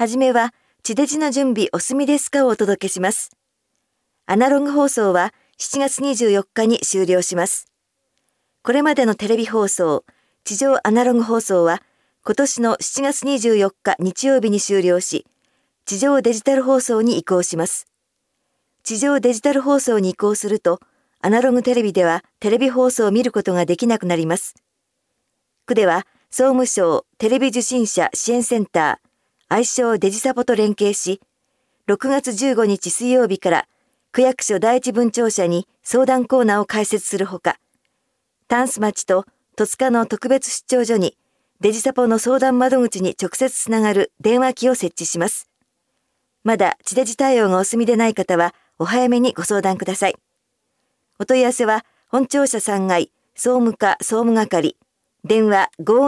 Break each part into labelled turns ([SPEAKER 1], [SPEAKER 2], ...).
[SPEAKER 1] はじめは、地デジの準備お済みですかをお届けします。アナログ放送は7月24日に終了します。これまでのテレビ放送、地上アナログ放送は、今年の7月24日日曜日に終了し、地上デジタル放送に移行します。地上デジタル放送に移行すると、アナログテレビではテレビ放送を見ることができなくなります。区では、総務省テレビ受信者支援センター、愛称デジサポと連携し、6月15日水曜日から区役所第一分庁舎に相談コーナーを開設するほか、タンス町と戸塚の特別出張所にデジサポの相談窓口に直接つながる電話機を設置します。まだ地デジ対応がお済みでない方はお早めにご相談ください。お問い合わせは本庁舎3階総務課総務係、電話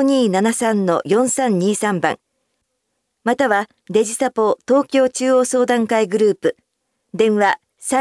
[SPEAKER 1] 5273-4323 番、またはデジサポ東京中央相談会グループ、電話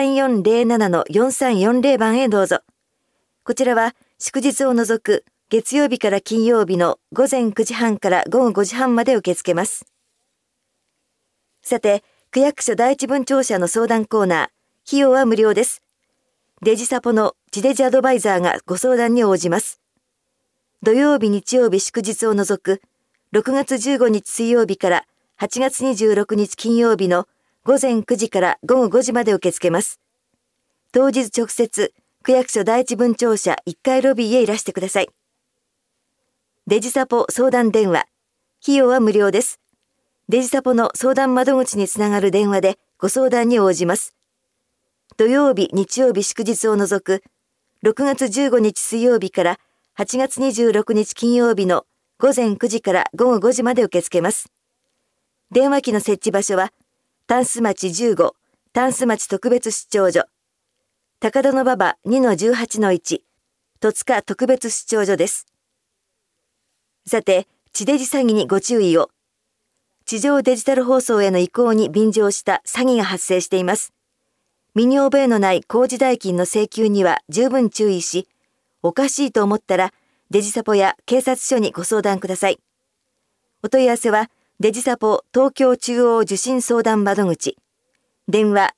[SPEAKER 1] 3407-4340 番へどうぞ。こちらは祝日を除く月曜日から金曜日の午前9時半から午後5時半まで受け付けます。さて、区役所第一分庁舎の相談コーナー、費用は無料です。デジサポの地デジアドバイザーがご相談に応じます。土曜日、日曜日、祝日を除く6月15日水曜日から8月26日金曜日の午前9時から午後5時まで受け付けます。当日直接、区役所第一分庁舎1階ロビーへいらしてください。デジサポ相談電話、費用は無料です。デジサポの相談窓口につながる電話でご相談に応じます。土曜日、日曜日、祝日を除く6月15日水曜日から8月26日金曜日の午前9時から午後5時まで受け付けます。電話機の設置場所は、タンス町15、タンス町特別出張所、高田馬場 2-18-1、戸塚特別出張所です。さて、地デジ詐欺にご注意を。地上デジタル放送への移行に便乗した詐欺が発生しています。身に覚えのない工事代金の請求には十分注意し、おかしいと思ったらデジサポや警察署にご相談ください。お問い合わせはデジサポ東京中央受信相談窓口、電話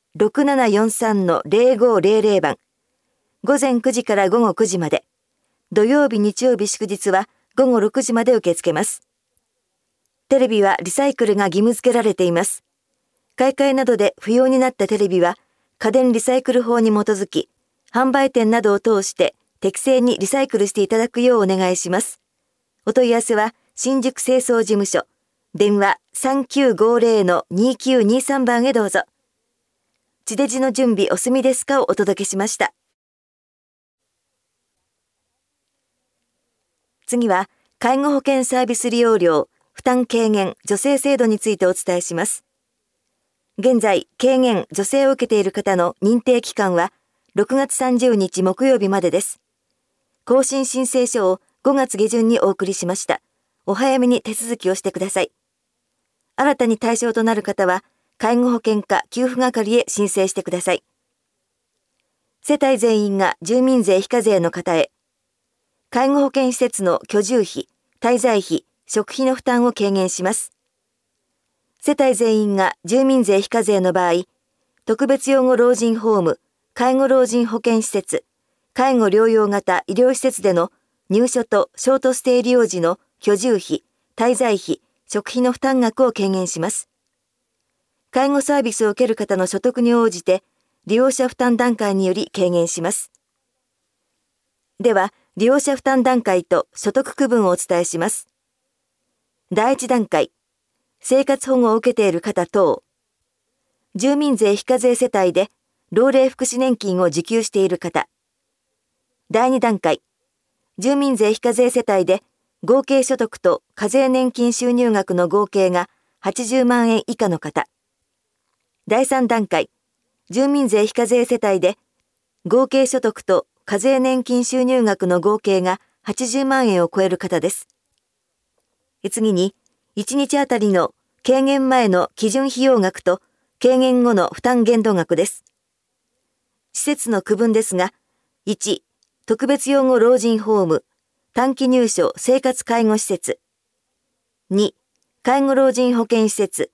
[SPEAKER 1] 6743-0500 番、午前9時から午後9時まで、土曜日、日曜日、祝日は午後6時まで受け付けます。テレビはリサイクルが義務付けられています。買い替えなどで不要になったテレビは家電リサイクル法に基づき、販売店などを通して適正にリサイクルしていただくようお願いします。お問い合わせは新宿清掃事務所、電話 3950-2923 番へどうぞ。地デジの準備お済みですかをお届けしました。次は、介護保険サービス利用料負担軽減助成制度についてお伝えします。現在、軽減助成を受けている方の認定期間は6月30日木曜日までです。更新申請書を5月下旬にお送りしました。お早めに手続きをしてください。新たに対象となる方は、介護保険課給付係へ申請してください。世帯全員が住民税非課税の方へ、介護保険施設の居住費、滞在費、食費の負担を軽減します。世帯全員が住民税非課税の場合、特別養護老人ホーム、介護老人保健施設、介護療養型医療施設での入所とショートステイ利用時の居住費、滞在費、食費の負担額を軽減します。介護サービスを受ける方の所得に応じて、利用者負担段階により軽減します。では、利用者負担段階と所得区分をお伝えします。第一段階、生活保護を受けている方等、住民税非課税世帯で老齢福祉年金を受給している方。第二段階、住民税非課税世帯で合計所得と課税年金収入額の合計が80万円以下の方。第3段階、住民税非課税世帯で合計所得と課税年金収入額の合計が80万円を超える方です。次に、1日あたりの軽減前の基準費用額と軽減後の負担限度額です。施設の区分ですが、1、特別養護老人ホーム、短期入所生活介護施設。2、介護老人保健施設、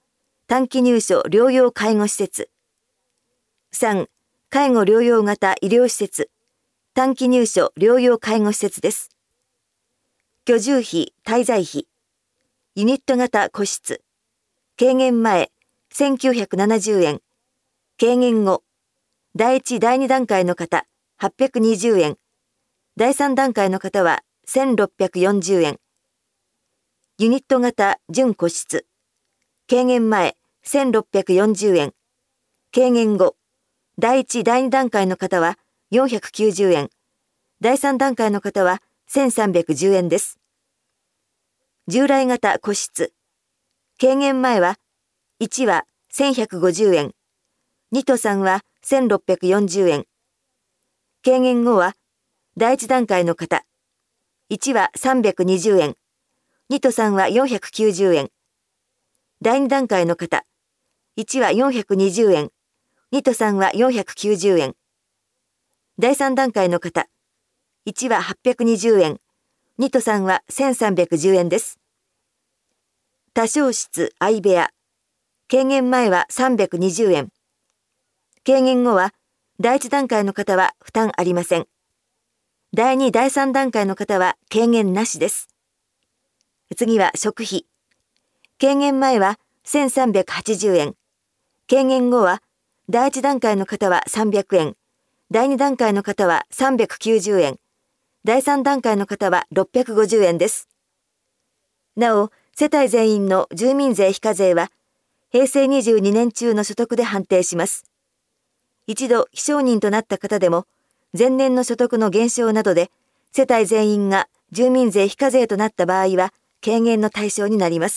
[SPEAKER 1] 短期入所療養介護施設。3、介護療養型医療施設、短期入所療養介護施設です。居住費、滞在費、ユニット型個室、軽減前、1970円、軽減後、第1、第2段階の方、820円、第3段階の方は1640円。ユニット型準個室、軽減前、1640円、軽減後、第1、第2段階の方は490円、第3段階の方は1310円です。従来型個室、軽減前は1は1150円、2と3は1640円。軽減後は第1段階の方、1は320円、2と3は490円。第2段階の方、1は420円、2と3は490円。第3段階の方、1は820円、2と3は1310円です。多床室相部屋、軽減前は320円。軽減後は、第1段階の方は負担ありません。第2、第3段階の方は軽減なしです。次は食費。軽減前は1380円。軽減後は、第1段階の方は300円。第2段階の方は390円。第3段階の方は650円です。なお、世帯全員の住民税非課税は、平成22年中の所得で判定します。一度非承認となった方でも、前年の所得の減少などで、世帯全員が住民税非課税となった場合は、軽減の対象になります。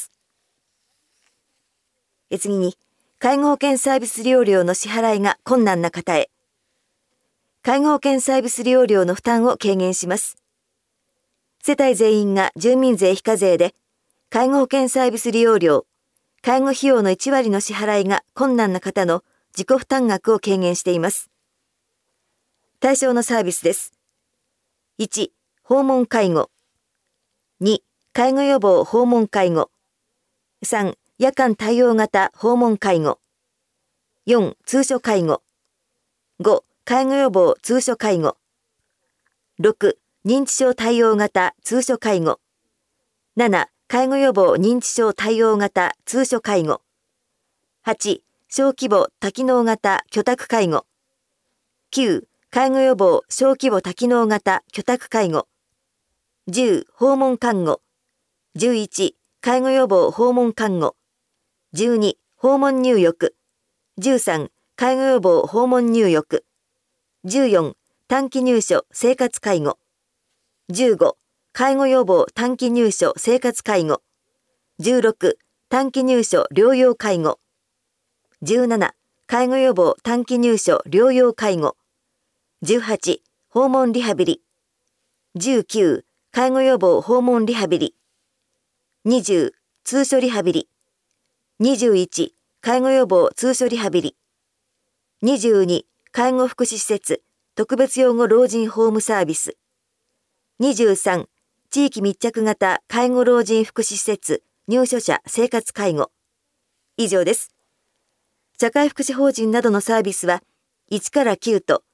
[SPEAKER 1] 次に、介護保険サービス利用料の支払いが困難な方へ。介護保険サービス利用料の負担を軽減します。世帯全員が住民税非課税で、介護保険サービス利用料、介護費用の1割の支払いが困難な方の自己負担額を軽減しています。対象のサービスです。1、訪問介護。2、介護予防訪問介護。3、夜間対応型訪問介護。4、通所介護。5、介護予防通所介護。6、認知症対応型通所介護。7、介護予防認知症対応型通所介護。8、小規模多機能型居宅介護。9、介護予防小規模多機能型居宅介護。10、訪問看護。11、介護予防訪問看護。12、訪問入浴。13、介護予防訪問入浴。14、短期入所生活介護。15、介護予防短期入所生活介護。16、短期入所療養介護。17、介護予防短期入所療養介護。18、訪問リハビリ。19、介護予防訪問リハビリ。20、通所リハビリ。21、介護予防通所リハビリ。22、介護福祉施設特別養護老人ホームサービス。23、地域密着型介護老人福祉施設入所者生活介護。以上です。社会福祉法人などのサービスは1から9と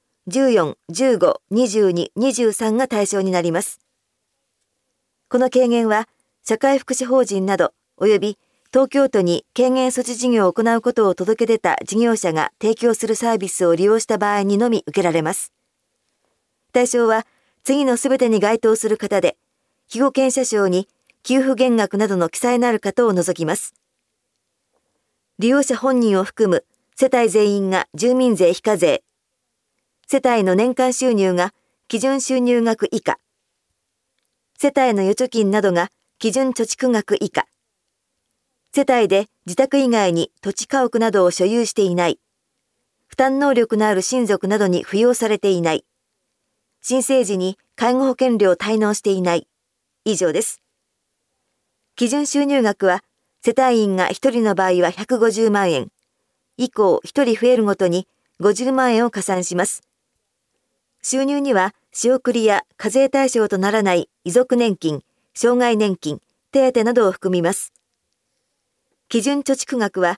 [SPEAKER 1] 14、15、22、23が対象になります。この軽減は社会福祉法人など及び東京都に軽減措置事業を行うことを届け出た事業者が提供するサービスを利用した場合にのみ受けられます。対象は次のすべてに該当する方で、被保険者証に給付減額などの記載のある方を除きます。利用者本人を含む世帯全員が住民税非課税、世帯の年間収入が基準収入額以下、世帯の預貯金などが基準貯蓄額以下、世帯で自宅以外に土地家屋などを所有していない、負担能力のある親族などに扶養されていない、新生児に介護保険料を滞納していない、以上です。基準収入額は世帯員が1人の場合は150万円、以降1人増えるごとに50万円を加算します。収入には仕送りや課税対象とならない遺族年金、障害年金、手当などを含みます。基準貯蓄額は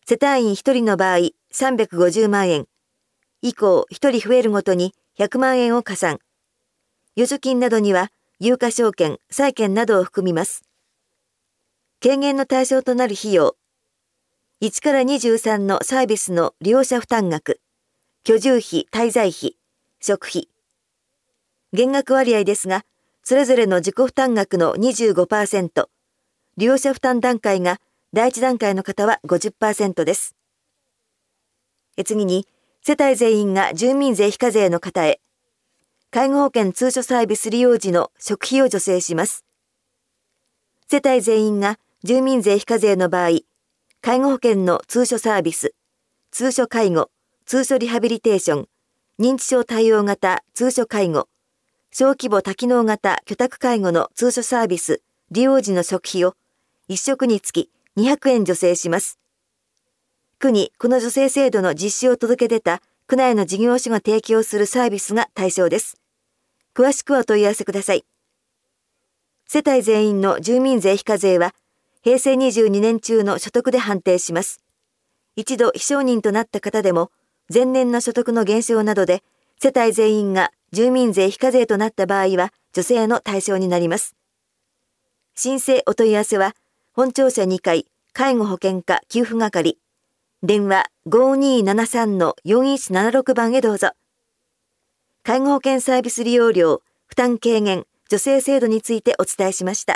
[SPEAKER 1] 世帯員1人の場合350万円、以降1人増えるごとに100万円を加算。預貯金などには有価証券、債券などを含みます。軽減の対象となる費用、1から23のサービスの利用者負担額、居住費、滞在費、食費。減額割合ですが、それぞれの自己負担額の 25%、利用者負担段階が第1段階の方は 50% です。次に、世帯全員が住民税非課税の方へ、介護保険通所サービス利用時の食費を助成します。世帯全員が住民税非課税の場合、介護保険の通所サービス、通所介護、通所リハビリテーション、認知症対応型通所介護、小規模多機能型居宅介護の通所サービス利用時の食費を1食につき200円助成します。区にこの助成制度の実施を届け出た区内の事業所が提供するサービスが対象です。詳しくはお問い合わせください。世帯全員の住民税非課税は平成22年中の所得で判定します。一度非承認となった方でも前年の所得の減少などで世帯全員が住民税非課税となった場合は助成の対象になります。申請お問い合わせは本庁舎2階介護保険課給付係、電話 5273-4176 番へどうぞ。介護保険サービス利用料負担軽減助成制度についてお伝えしました。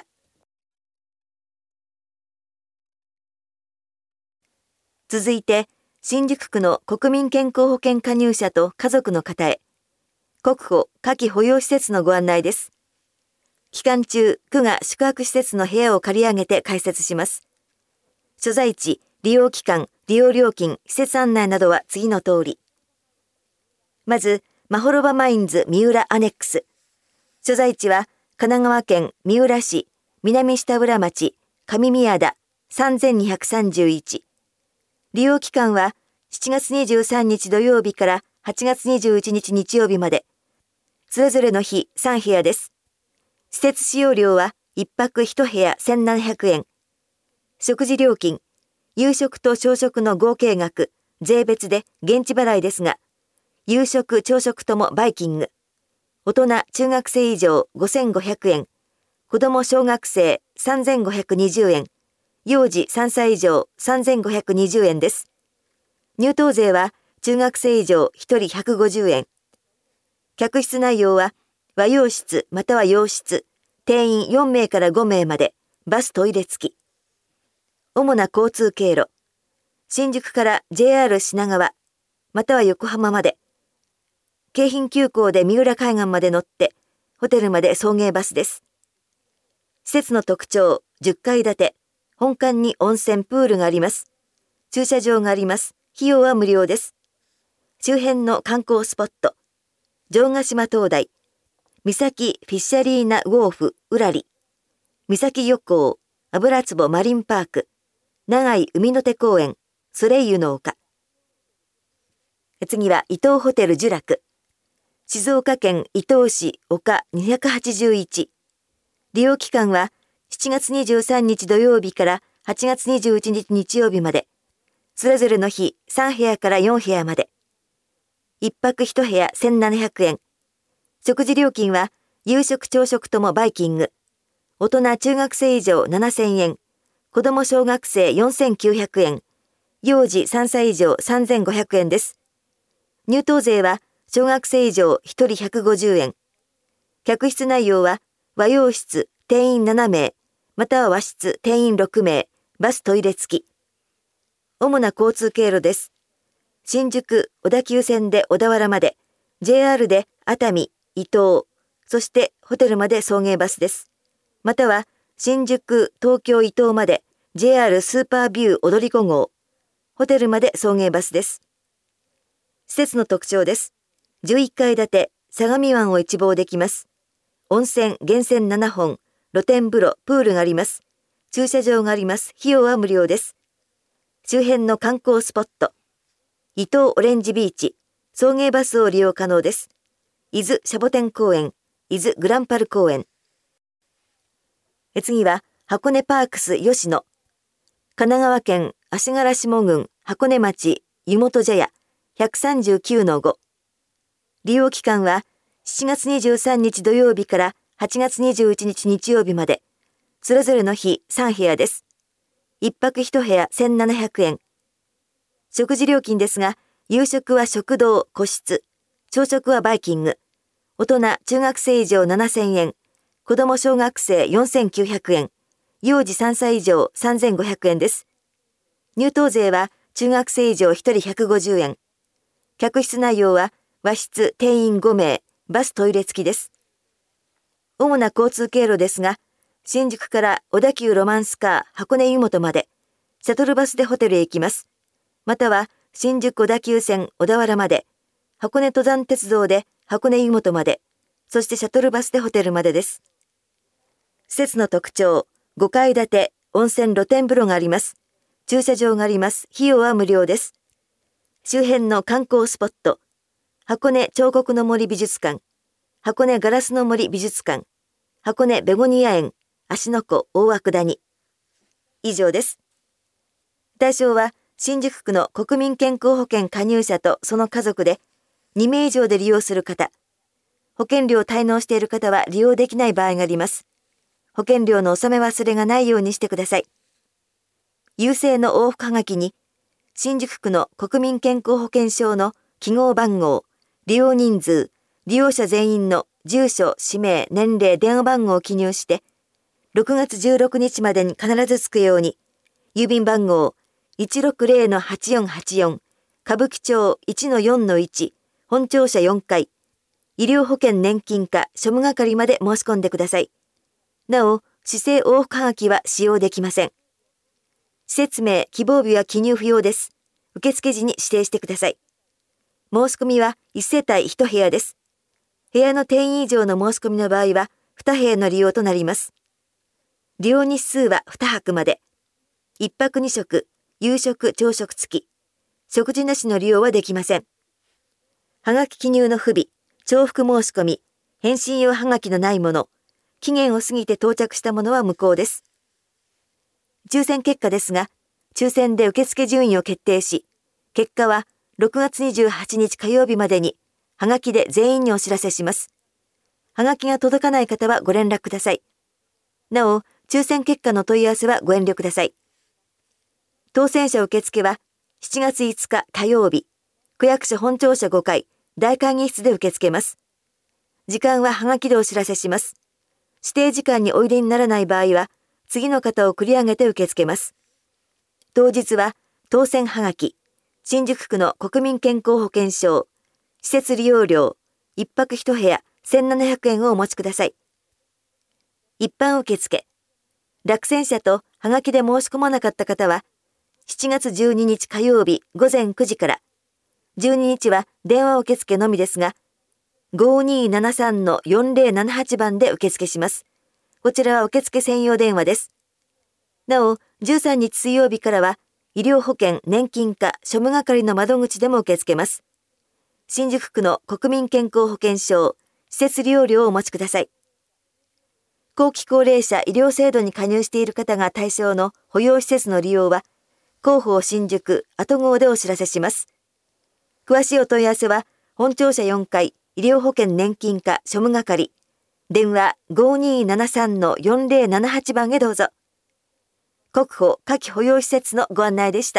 [SPEAKER 1] 続いて、新宿区の国民健康保険加入者と家族の方へ、国保夏季保養施設のご案内です。期間中、区が宿泊施設の部屋を借り上げて開設します。所在地、利用期間、利用料金、施設案内などは次の通り。まず、まほろばマインズ三浦アネックス。所在地は神奈川県三浦市南下浦町上宮田3231。利用期間は7月23日土曜日から8月21日日曜日まで。それぞれの日3部屋です。施設使用料は1泊1部屋1700円。食事料金、夕食と朝食の合計額、税別で現地払いですが、夕食・朝食ともバイキング。大人・中学生以上5500円。子供小学生3520円。幼児3歳以上3520円です。入湯税は中学生以上1人150円。客室内容は和洋室または洋室、定員4名から5名まで、バストイレ付き。主な交通経路。新宿から JR 品川、または横浜まで。京浜急行で三浦海岸まで乗って、ホテルまで送迎バスです。施設の特徴、10階建て、本館に温泉プールがあります。駐車場があります。費用は無料です。周辺の観光スポット、城ヶ島灯台、三崎フィッシャリーナウォーフうらり、三崎漁港、油壺マリンパーク、長井海の手公園、ソレイユの丘。次は伊東ホテル聚楽。静岡県伊東市丘281。利用期間は7月23日土曜日から8月21日日曜日まで。それぞれの日3部屋から4部屋まで。1泊1部屋1700円。食事料金は夕食朝食ともバイキング。大人中学生以上7000円。子供小学生4900円。幼児3歳以上3500円です。入湯税は小学生以上1人150円。客室内容は和洋室定員7名、または和室定員6名、バストイレ付き。主な交通経路です。新宿小田急線で小田原まで、JR で熱海、伊東、そしてホテルまで送迎バスです。または新宿、東京伊東まで JR スーパービュー踊り子号、ホテルまで送迎バスです。施設の特徴です。11階建て、相模湾を一望できます。温泉、源泉7本、露天風呂、プールがあります。駐車場があります。費用は無料です。周辺の観光スポット。伊東オレンジビーチ、送迎バスを利用可能です。伊豆シャボテン公園、伊豆グランパル公園。次は箱根パークス吉野。神奈川県足柄下郡箱根町湯本茶屋 139-5。利用期間は7月23日土曜日から8月21日日曜日まで、それぞれの日3部屋です。1泊1部屋1700円。食事料金ですが、夕食は食堂個室、朝食はバイキング、大人中学生以上7000円、子供小学生4900円、幼児3歳以上3500円です。入湯税は中学生以上1人150円。客室内容は和室定員5名、バストイレ付きです。主な交通経路ですが、新宿から小田急ロマンスカー箱根湯本まで、シャトルバスでホテルへ行きます。または、新宿小田急線小田原まで、箱根登山鉄道で箱根湯本まで、そしてシャトルバスでホテルまでです。施設の特徴、5階建て温泉露天風呂があります。駐車場があります。費用は無料です。周辺の観光スポット、箱根彫刻の森美術館、箱根ガラスの森美術館、箱根ベゴニア園、芦ノ湖大涌谷。以上です。対象は新宿区の国民健康保険加入者とその家族で2名以上で利用する方、保険料を滞納している方は利用できない場合があります。保険料の納め忘れがないようにしてください。郵政の往復はがきに、新宿区の国民健康保険証の記号番号、利用人数、利用者全員の住所、氏名、年齢、電話番号を記入して、6月16日までに必ず着くように、郵便番号 160-8484 歌舞伎町 1-4-1 本庁舎4階、医療保険年金課庶務係まで申し込んでください。なお、市政往復はがきは使用できません。施設名、希望日は記入不要です。受付時に指定してください。申し込みは1世帯1部屋です。部屋の定員以上の申し込みの場合は2部屋の利用となります。利用日数は2泊まで。1泊2食、夕食、朝食付き。食事なしの利用はできません。はがき記入の不備、重複申し込み、返信用はがきのないもの、期限を過ぎて到着したものは無効です。抽選結果ですが、抽選で受付順位を決定し、結果は6月28日火曜日までに、はがきで全員にお知らせします。はがきが届かない方はご連絡ください。なお、抽選結果の問い合わせはご遠慮ください。当選者受付は7月5日火曜日、区役所本庁舎5階、大会議室で受け付けます。時間ははがきでお知らせします。指定時間においでにならない場合は、次の方を繰り上げて受け付けます。当日は当選はがき、新宿区の国民健康保険証、施設利用料、1泊1部屋1700円をお持ちください。一般受付、落選者とはがきで申し込まなかった方は、7月12日火曜日午前9時から、12日は電話受付のみですが、5273-4078番で受付します。こちらは受付専用電話です。なお、13日水曜日からは、医療保険年金課庶務係の窓口でも受け付けます。新宿区の国民健康保険証、施設利用料をお持ちください。後期高齢者医療制度に加入している方が対象の保養施設の利用は、広報新宿跡号でお知らせします。詳しいお問い合わせは、本庁舎4階医療保険年金課庶務係、電話 5273-4078 番へどうぞ。国保夏季保養施設のご案内でした。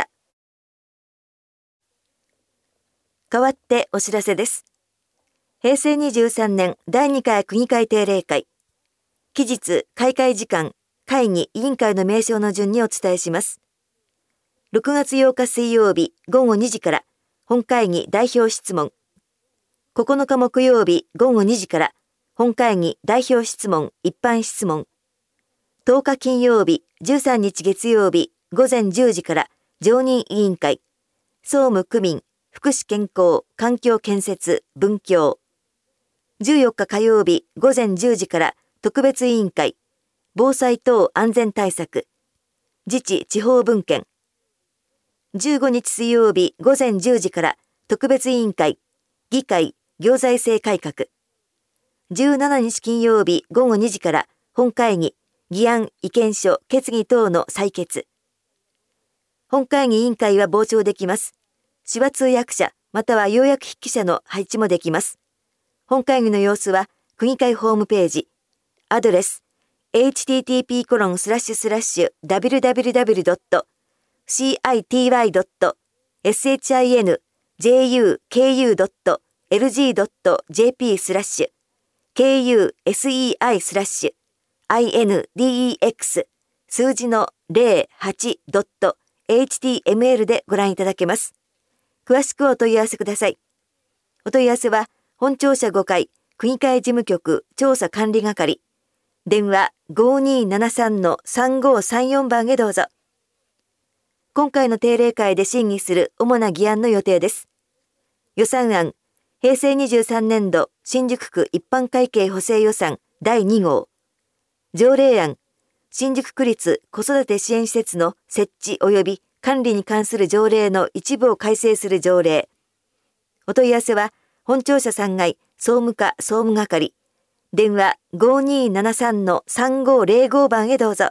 [SPEAKER 1] 代わってお知らせです。平成23年第2回区議会定例会。期日、開会時間、会議、委員会の名称の順にお伝えします。6月8日水曜日午後2時から本会議代表質問。9日木曜日午後2時から本会議代表質問一般質問。10日金曜日13日月曜日午前10時から常任委員会。総務区民、福祉健康、環境建設、文教。14日火曜日午前10時から特別委員会。防災等安全対策。自治地方分権。15日水曜日午前10時から特別委員会、議会、行財政改革。17日金曜日午後2時から本会議、議案、意見書、決議等の採決。 本会議委員会は傍聴できます。手話通訳者または要約筆記者の配置もできます。本会議の様子は区議会ホームページ、アドレス http://www.city.kuSEI/index 数字の 08.html でご覧いただけます。詳しくお問い合わせください。お問い合わせは本庁舎5階区議会事務局調査管理係、電話 5273-3534 番へどうぞ。今回の定例会で審議する主な議案の予定です。予算案、平成23年度新宿区一般会計補正予算第2号。条例案、新宿区立子育て支援施設の設置及び管理に関する条例の一部を改正する条例。お問い合わせは本庁舎3階総務課総務係、電話 5273-3505 番へどうぞ。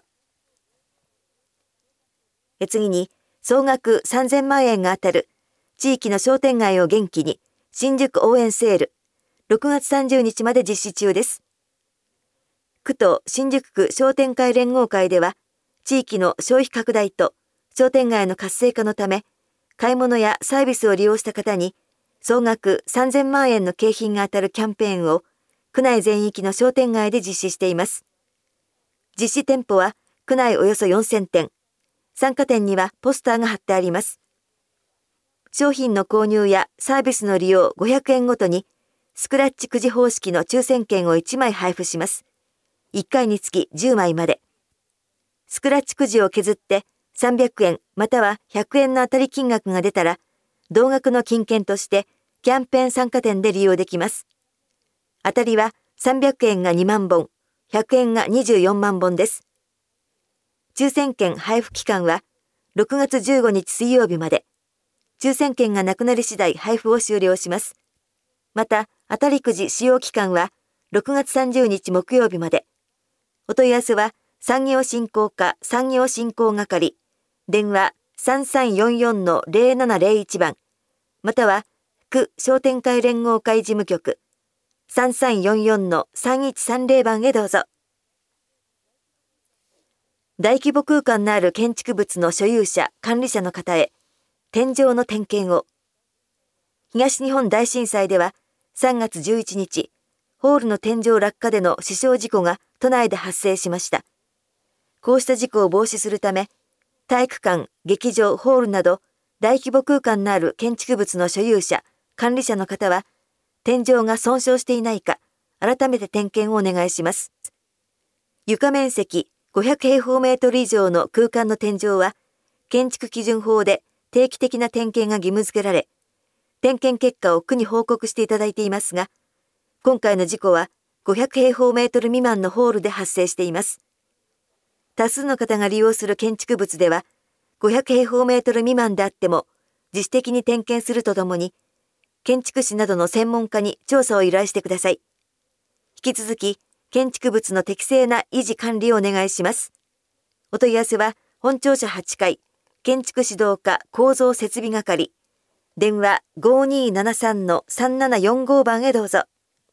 [SPEAKER 1] 次に、総額3000万円が当たる地域の商店街を元気に新宿応援セール、6月30日まで実施中です。区と新宿区商店会連合会では、地域の消費拡大と商店街の活性化のため、買い物やサービスを利用した方に総額3000万円の景品が当たるキャンペーンを区内全域の商店街で実施しています。実施店舗は区内およそ4000店。参加店にはポスターが貼ってあります。商品の購入やサービスの利用500円ごとにスクラッチくじ方式の抽選券を1枚配布します。1回につき10枚まで。スクラッチくじを削って300円または100円の当たり金額が出たら同額の金券としてキャンペーン参加店で利用できます。当たりは300円が2万本、100円が24万本です。抽選券配布期間は6月15日水曜日まで。抽選券がなくなり次第配布を終了します。また、当たりくじ使用期間は6月30日木曜日まで。お問い合わせは産業振興課産業振興係、電話 3344-0701 番、または区商店会連合会事務局3344-3130 番へどうぞ。大規模空間のある建築物の所有者・管理者の方へ、天井の点検を。東日本大震災では3月11日、ホールの天井落下での死傷事故が都内で発生しました。こうした事故を防止するため、体育館、劇場、ホールなど大規模空間のある建築物の所有者・管理者の方は、天井が損傷していないか、改めて点検をお願いします。床面積500平方メートル以上の空間の天井は、建築基準法で定期的な点検が義務付けられ、点検結果を区に報告していただいていますが、今回の事故は500平方メートル未満のホールで発生しています。多数の方が利用する建築物では、500平方メートル未満であっても、自主的に点検するとともに、建築士などの専門家に調査を依頼してください。引き続き、建築物の適正な維持管理をお願いします。お問い合わせは、本庁舎8階、建築指導課構造設備係、電話 5273-3745 番へどうぞ。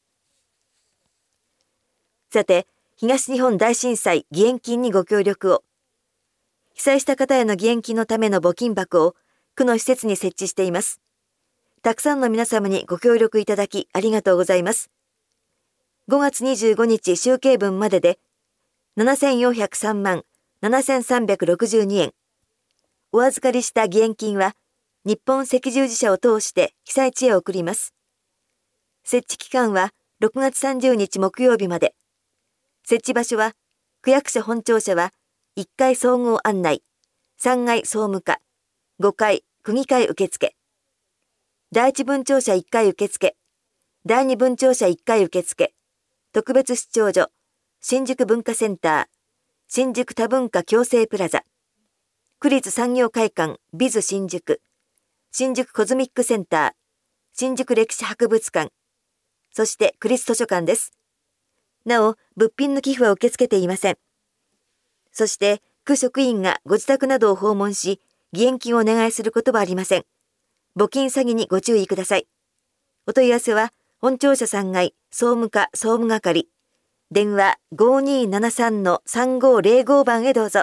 [SPEAKER 1] さて、東日本大震災義援金にご協力を。被災した方への義援金のための募金箱を区の施設に設置しています。たくさんの皆様にご協力いただきありがとうございます。5月25日集計分までで7403万7362円。お預かりした義援金は日本赤十字社を通して被災地へ送ります。設置期間は6月30日木曜日まで。設置場所は区役所本庁舎は1階総合案内、3階総務課、5階区議会受付。第一分庁舎1階受付、第二分庁舎1階受付、特別出張所、新宿文化センター、新宿多文化共生プラザ、区立産業会館ビズ新宿、新宿コズミックセンター、新宿歴史博物館、そして区立図書館です。なお、物品の寄付は受け付けていません。そして、区職員がご自宅などを訪問し、 義援金をお願いすることはありません。募金詐欺にご注意ください。お問い合わせは、本庁舎3階総務課総務係、電話 5273-3505 番へどうぞ。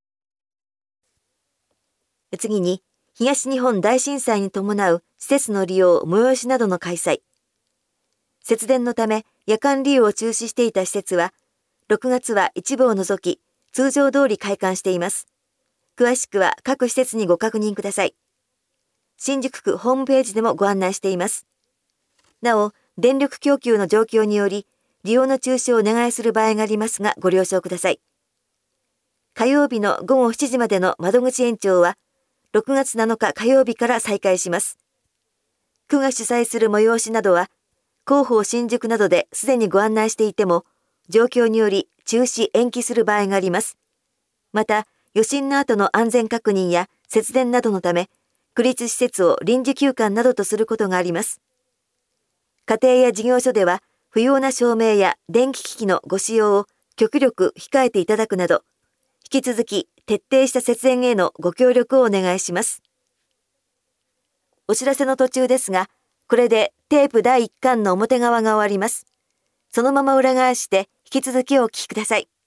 [SPEAKER 1] 次に、東日本大震災に伴う施設の利用、催しなどの開催。節電のため夜間利用を中止していた施設は、6月は一部を除き、通常通り開館しています。詳しくは各施設にご確認ください。新宿区ホームページでもご案内しています。なお、電力供給の状況により、利用の中止をお願いする場合がありますが、ご了承ください。火曜日の午後7時までの窓口延長は、6月7日火曜日から再開します。区が主催する催しなどは、広報新宿などですでにご案内していても、状況により中止延期する場合があります。また、余震の後の安全確認や節電などのため、区立施設を臨時休館などとすることがあります。家庭や事業所では、不要な照明や電気機器のご使用を極力控えていただくなど、引き続き徹底した節電へのご協力をお願いします。お知らせの途中ですが、これでテープ第1巻の表側が終わります。そのまま裏返して引き続きお聞きください。